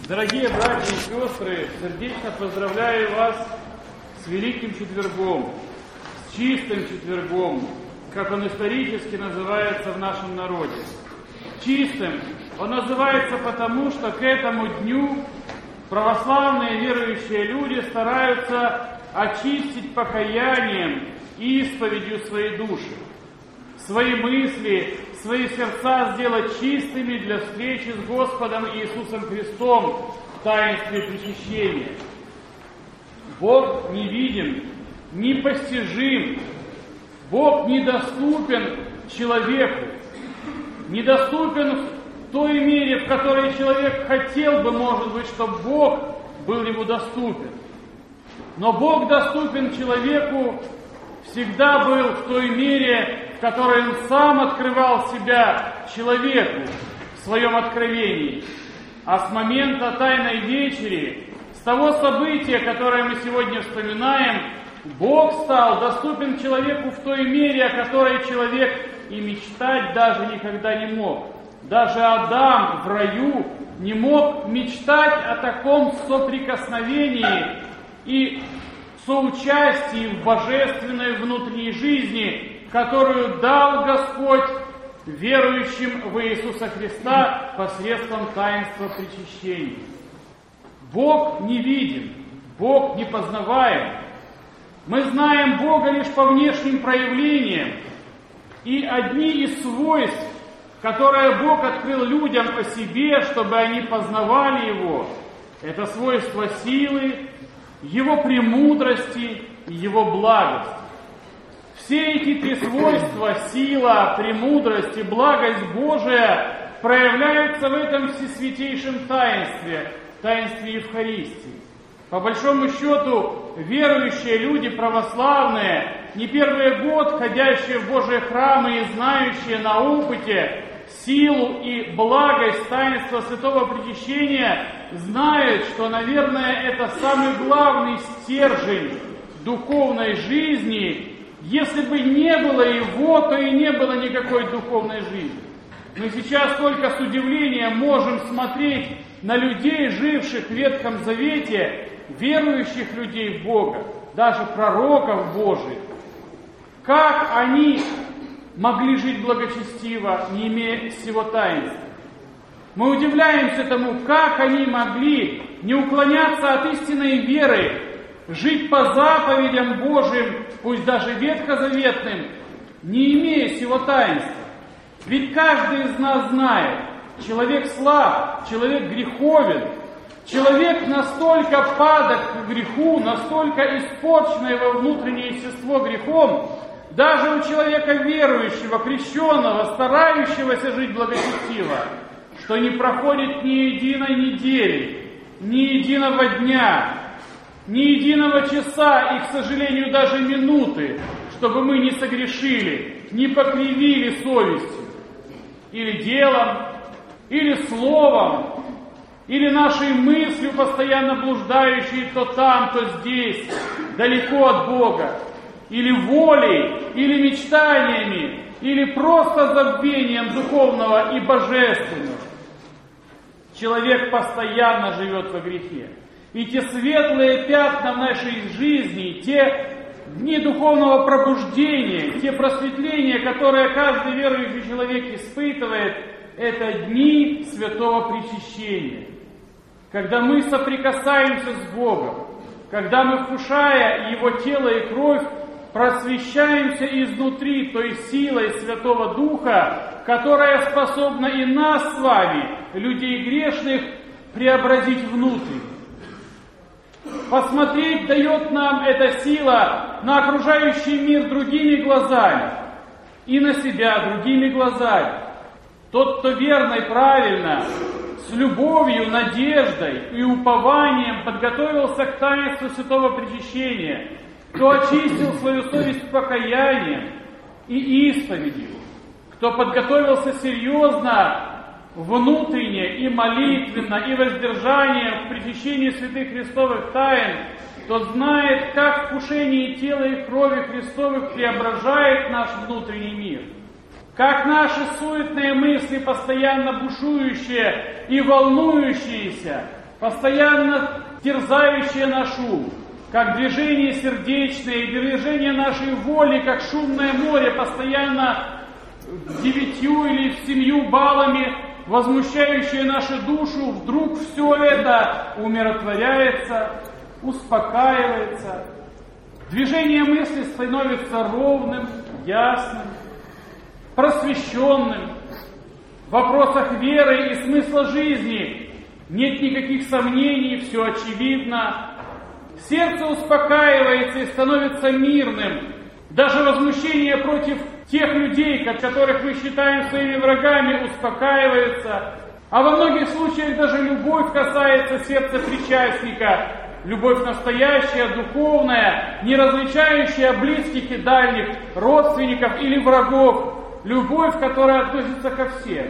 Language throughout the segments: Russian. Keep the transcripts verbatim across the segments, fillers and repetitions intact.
Дорогие братья и сестры, сердечно поздравляю вас с Великим Четвергом, с Чистым Четвергом, как он исторически называется в нашем народе. Чистым он называется потому, что к этому дню православные верующие люди стараются очистить покаянием и исповедью свои души, свои мысли, свои сердца сделать чистыми для встречи с Господом Иисусом Христом в таинстве причащения. Бог невидим, непостижим, Бог недоступен человеку, недоступен в той мере, в которой человек хотел бы, может быть, чтобы Бог был ему доступен. Но Бог доступен человеку всегда был в той мере, в которой Он сам открывал себя человеку в своем откровении. А с момента Тайной Вечери, с того события, которое мы сегодня вспоминаем, Бог стал доступен человеку в той мере, о которой человек и мечтать даже никогда не мог. Даже Адам в раю не мог мечтать о таком соприкосновении и соучастии в божественной внутренней жизни, которую дал Господь верующим в Иисуса Христа посредством таинства причащения. Бог не виден, Бог не познаваем. Мы знаем Бога лишь по внешним проявлениям, и одни из свойств, которые Бог открыл людям о себе, чтобы они познавали Его, это свойство силы, Его премудрости и Его благости. Все эти три свойства, сила, премудрость и благость Божия, проявляются в этом всесвятейшем таинстве, таинстве Евхаристии. По большому счету, верующие люди православные, не первый год ходящие в Божьи храмы и знающие на опыте силу и благость таинства Святого Причащения, знают, что, наверное, это самый главный стержень духовной жизни. Если бы не было его, то и не было никакой духовной жизни. Мы сейчас только с удивлением можем смотреть на людей, живших в Ветхом Завете, верующих людей в Бога, даже пророков Божьих. Как они могли жить благочестиво, не имея всего таинства? Мы удивляемся тому, как они могли не уклоняться от истинной веры, жить по заповедям Божьим, пусть даже ветхозаветным, не имея всего таинства. Ведь каждый из нас знает, человек слаб, человек греховен, человек настолько падок к греху, настолько испорчено его внутреннее естество грехом, даже у человека верующего, крещенного, старающегося жить благочестиво, что не проходит ни единой недели, ни единого дня, ни единого часа и, к сожалению, даже минуты, чтобы мы не согрешили, не покривили совестью, или делом, или словом, или нашей мыслью, постоянно блуждающей то там, то здесь, далеко от Бога, или волей, или мечтаниями, или просто забвением духовного и божественного. Человек постоянно живет во грехе. И те светлые пятна в нашей жизни, те дни духовного пробуждения, те просветления, которые каждый верующий человек испытывает, это дни святого причащения. Когда мы соприкасаемся с Богом, когда мы, вкушая Его тело и кровь, просвещаемся изнутри той силой Святого Духа, которая способна и нас с вами, людей грешных, преобразить внутрь. Посмотреть дает нам эта сила на окружающий мир другими глазами и на себя другими глазами. Тот, кто верно и правильно, с любовью, надеждой и упованием подготовился к таинству Святого Причащения, кто очистил свою совесть покаянием и исповедью, кто подготовился серьезно, внутренне и молитвенно, и воздержанием в причащении святых Христовых тайн, тот знает, как вкушение тела и крови Христовых преображает наш внутренний мир, как наши суетные мысли, постоянно бушующие и волнующиеся, постоянно терзающее наш ум, как движение сердечное и движение нашей воли, как шумное море, постоянно девятью или семью баллами возмущающее нашу душу, вдруг все это умиротворяется, успокаивается. Движение мысли становится ровным, ясным, просвещенным. В вопросах веры и смысла жизни нет никаких сомнений, все очевидно. Сердце успокаивается и становится мирным. Даже возмущение против тех людей, которых мы считаем своими врагами, успокаивается. А во многих случаях даже любовь касается сердца причастника. Любовь настоящая, духовная, не различающая близких и дальних, родственников или врагов. Любовь, которая относится ко всем.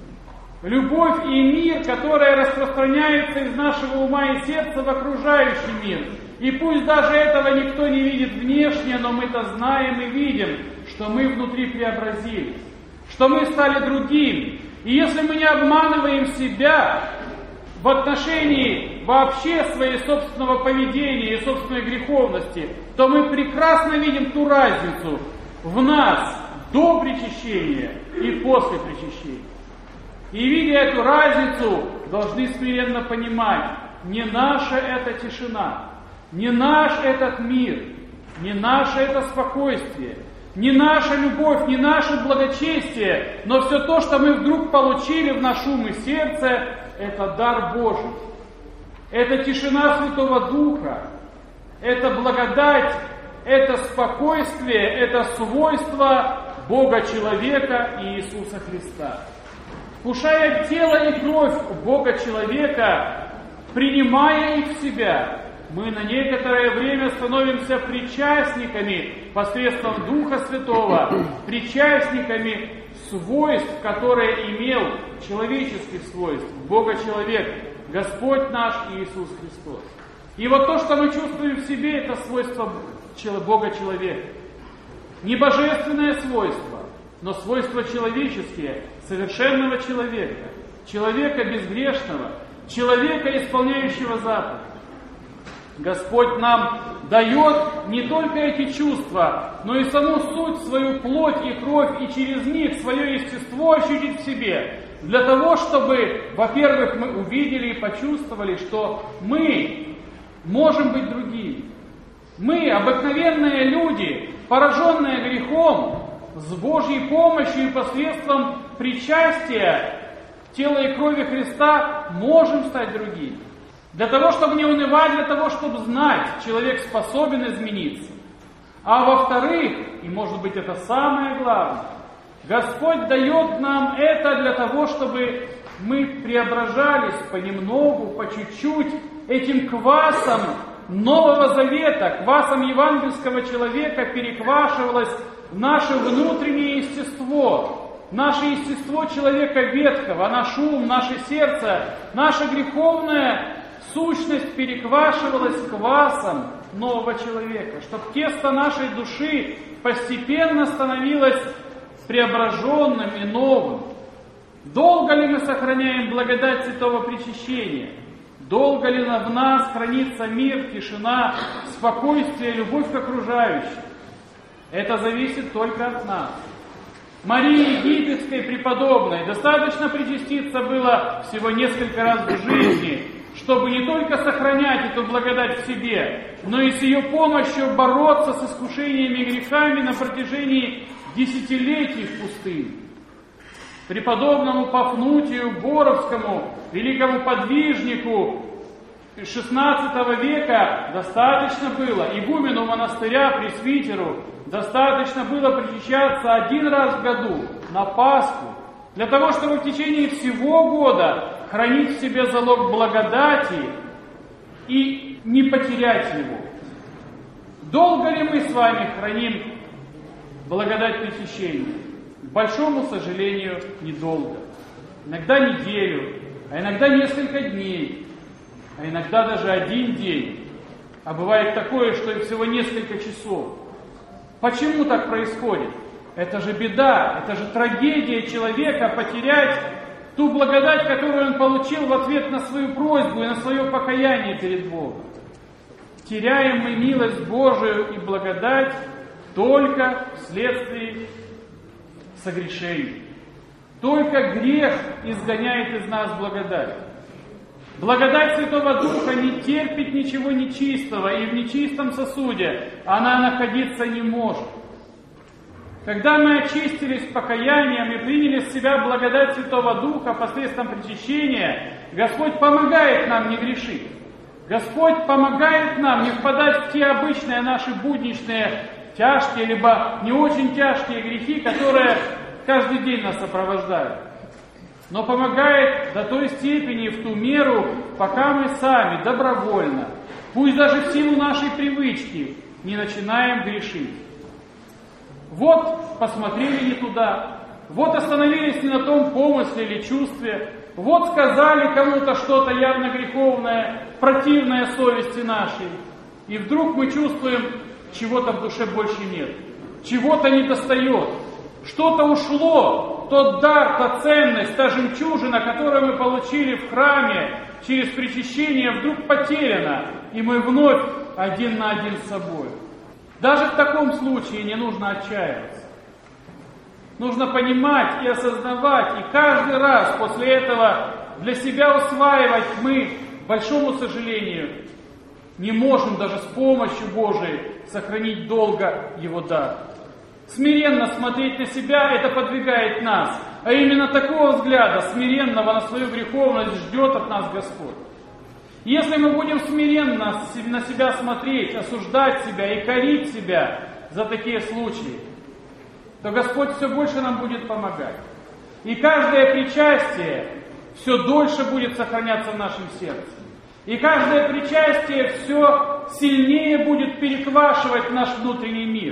Любовь и мир, которая распространяется из нашего ума и сердца в окружающий мир. И пусть даже этого никто не видит внешне, но мы-то знаем и видим, что мы внутри преобразились, что мы стали другим. И если мы не обманываем себя в отношении вообще своей собственного поведения и собственной греховности, то мы прекрасно видим ту разницу в нас до причащения и после причащения. И видя эту разницу, должны смиренно понимать, не наша эта тишина, не наш этот мир, не наше это спокойствие, не наша любовь, не наше благочестие, но все то, что мы вдруг получили в наш ум и сердце, это дар Божий. Это тишина Святого Духа, это благодать, это спокойствие, это свойство Бога-человека и Иисуса Христа. Вкушая тело и кровь Бога-человека, принимая их в себя, мы на некоторое время становимся причастниками посредством Духа Святого, причастниками свойств, которые имел человеческих свойств Бога-человек, Господь наш Иисус Христос. И вот то, что мы чувствуем в себе, это свойство Бога-человека. Не божественное свойство, но свойства человеческие, совершенного человека, человека безгрешного, человека, исполняющего заповедь. Господь нам дает не только эти чувства, но и саму суть, свою плоть и кровь, и через них свое естество ощутить в себе, для того, чтобы, во-первых, мы увидели и почувствовали, что мы можем быть другими. Мы, обыкновенные люди, пораженные грехом, с Божьей помощью и посредством причастия тела и крови Христа можем стать другими. Для того, чтобы не унывать, для того, чтобы знать, человек способен измениться. А во-вторых, и может быть это самое главное, Господь дает нам это для того, чтобы мы преображались понемногу, по чуть-чуть этим квасом Нового Завета, квасом евангельского человека переквашивалось наше внутреннее естество, наше естество человека ветхого, наш ум, наше сердце, наша греховная сущность переквашивалась квасом нового человека, чтобы тесто нашей души постепенно становилось преображенным и новым. Долго ли мы сохраняем благодать святого причащения? Долго ли в нас хранится мир, тишина, спокойствие, любовь к окружающим? Это зависит только от нас. Марии Египетской преподобной достаточно причаститься было всего несколько раз в жизни, чтобы не только сохранять эту благодать в себе, но и с ее помощью бороться с искушениями и грехами на протяжении десятилетий в пустыне. Преподобному Пафнутию Боровскому, великому подвижнику шестнадцатого века, достаточно было, игумену монастыря, пресвитеру, достаточно было причащаться один раз в году, на Пасху, для того, чтобы в течение всего года хранить в себе залог благодати и не потерять его. Долго ли мы с вами храним благодать причащения? К большому сожалению, недолго. Иногда неделю, а иногда несколько дней, а иногда даже один день. А бывает такое, что и всего несколько часов. Почему так происходит? Это же беда, это же трагедия человека потерять ту благодать, которую он получил в ответ на свою просьбу и на свое покаяние перед Богом. Теряем мы милость Божию и благодать только вследствие согрешений. Только грех изгоняет из нас благодать. Благодать Святого Духа не терпит ничего нечистого, и в нечистом сосуде она находиться не может. Когда мы очистились покаянием и приняли в себя благодать Святого Духа посредством причащения, Господь помогает нам не грешить. Господь помогает нам не впадать в те обычные наши будничные, тяжкие, либо не очень тяжкие грехи, которые каждый день нас сопровождают. Но помогает до той степени и в ту меру, пока мы сами добровольно, пусть даже в силу нашей привычки, не начинаем грешить. Вот посмотрели не туда, вот остановились не на том помысле или чувстве, вот сказали кому-то что-то явно греховное, противное совести нашей, и вдруг мы чувствуем, чего-то в душе больше нет, чего-то не достает, что-то ушло, тот дар, та ценность, та жемчужина, которую мы получили в храме через причащение, вдруг потеряна, и мы вновь один на один с собой. Даже в таком случае не нужно отчаиваться. Нужно понимать и осознавать, и каждый раз после этого для себя усваивать мы, к большому сожалению, не можем даже с помощью Божией сохранить долго Его дар. Смиренно смотреть на себя, это подвигает нас. А именно такого взгляда, смиренного на свою греховность, ждет от нас Господь. Если мы будем смиренно на себя смотреть, осуждать себя и корить себя за такие случаи, то Господь все больше нам будет помогать. И каждое причастие все дольше будет сохраняться в нашем сердце. И каждое причастие все сильнее будет переквашивать наш внутренний мир.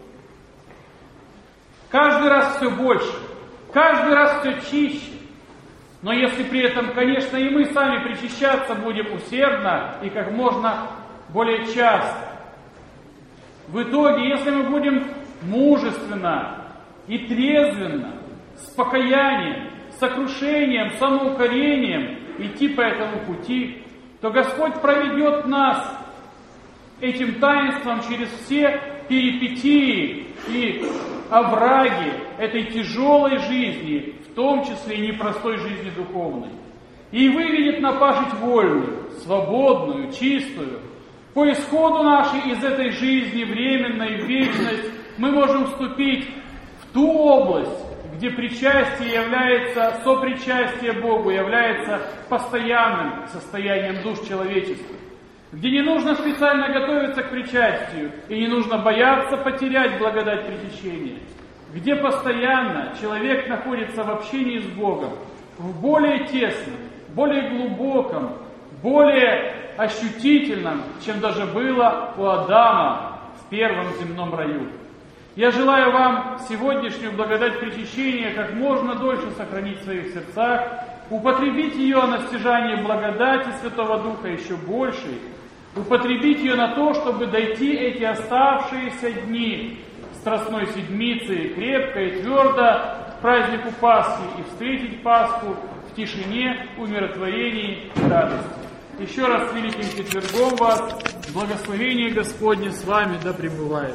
Каждый раз все больше, каждый раз все чище. Но если при этом, конечно, и мы сами причащаться будем усердно и как можно более часто. В итоге, если мы будем мужественно и трезвенно, с покаянием, сокрушением, самоукорением идти по этому пути, то Господь проведет нас этим таинством через все перипетии и овраги этой тяжелой жизни, в том числе и непростой жизни духовной, и выведет на пашить вольную, свободную, чистую. По исходу нашей из этой жизни временной в вечность мы можем вступить в ту область, где причастие является, сопричастие Богу является постоянным состоянием душ человечества, где не нужно специально готовиться к причастию и не нужно бояться потерять благодать причащения, где постоянно человек находится в общении с Богом, в более тесном, более глубоком, более ощутительном, чем даже было у Адама в первом земном раю. Я желаю вам сегодняшнюю благодать причащения как можно дольше сохранить в своих сердцах, употребить ее на стяжание благодати Святого Духа еще большей, употребить ее на то, чтобы дойти эти оставшиеся дни Страстной Седмицы крепко и твердо к празднику Пасхи и встретить Пасху в тишине, умиротворении и радости. Еще раз с Великим Четвергом вас, благословение Господне с вами да пребывает.